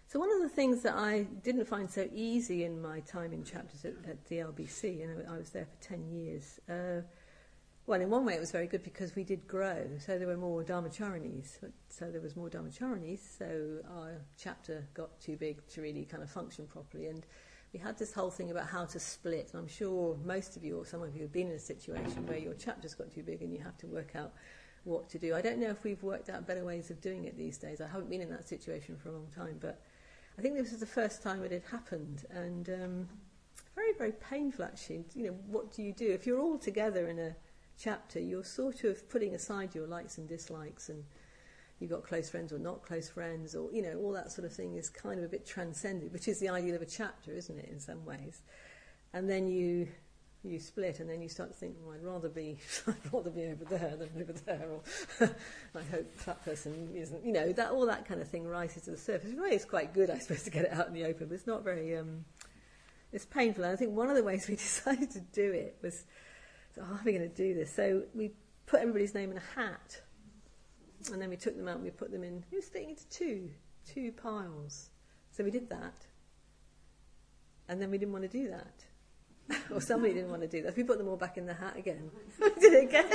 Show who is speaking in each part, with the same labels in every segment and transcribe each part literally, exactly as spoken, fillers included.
Speaker 1: So one of the things that I didn't find so easy in my time in chapters at, at the L B C, you know, I was there for ten years. Uh, well, in one way it was very good because we did grow, so there were more Dharmacharanis, so there was more Dharmacharanis, so our chapter got too big to really kind of function properly, and we had this whole thing about how to split, and I'm sure most of you or some of you have been in a situation where your chapter's got too big and you have to work out what to do. I don't know if we've worked out better ways of doing it these days. I haven't been in that situation for a long time, but I think this was the first time it had happened, and um, very, very painful actually. You know, what do you do? If you're all together in a chapter, you're sort of putting aside your likes and dislikes, and you've got close friends or not close friends, or, you know, all that sort of thing is kind of a bit transcended, which is the ideal of a chapter, isn't it, in some ways? And then you you split, and then you start to think, well, I'd rather be I'd rather be over there than over there, or I hope that person isn't, you know, that all that kind of thing rises to the surface. Really, it's quite good, I suppose, to get it out in the open, but it's not very, um, it's painful. And I think one of the ways we decided to do it was, so, oh, how are we going to do this? So we put everybody's name in a hat, and then we took them out and we put them in, we were splitting into two, two piles. So we did that, and then we didn't want to do that. Or somebody didn't want to do that. We put them all back in the hat again. We did it again.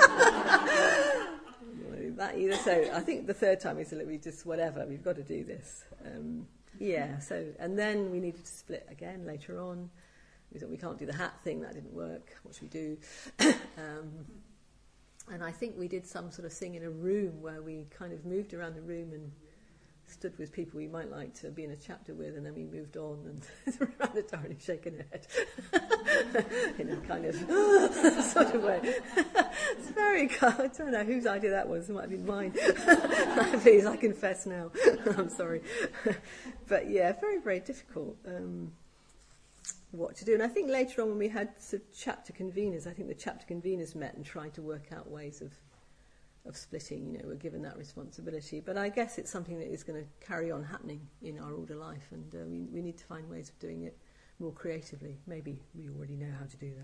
Speaker 1: That either. So I think the third time we said, look, we just, whatever, we've got to do this. Um, yeah, so, and then we needed to split again later on. We thought we can't do the hat thing, that didn't work. What should we do? um, and I think we did some sort of thing in a room where we kind of moved around the room and stood with people we might like to be in a chapter with, and then we moved on and around the Dharani shaking her head in a kind of sort of way. It's very, I don't know whose idea that was. It might have been mine. Please, I confess now. I'm sorry. But yeah, very, very difficult um, what to do. And I think later on when we had sort of chapter conveners, I think the chapter conveners met and tried to work out ways of of splitting, you know, we're given that responsibility. But I guess it's something that is going to carry on happening in our order life, and uh, we, we need to find ways of doing it more creatively. Maybe we already know how to do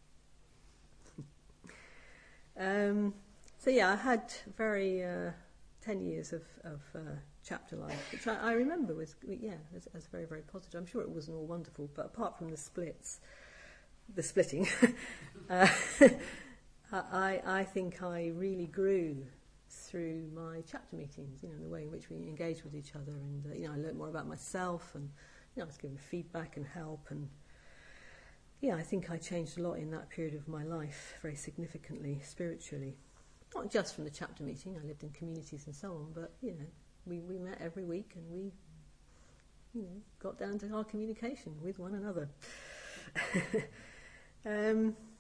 Speaker 1: that. um, so yeah, I had very uh, ten years of, of uh, chapter life, which I, I remember was, yeah, as, as very, very positive. I'm sure it wasn't all wonderful, but apart from the splits, the splitting, uh, I, I think I really grew through my chapter meetings, you know, the way in which we engaged with each other, and uh, you know, I learned more about myself, and you know, I was given feedback and help, and yeah, I think I changed a lot in that period of my life, very significantly, spiritually. Not just from the chapter meeting, I lived in communities and so on, but you know, we, we met every week, and we, you know, got down to our communication with one another. um,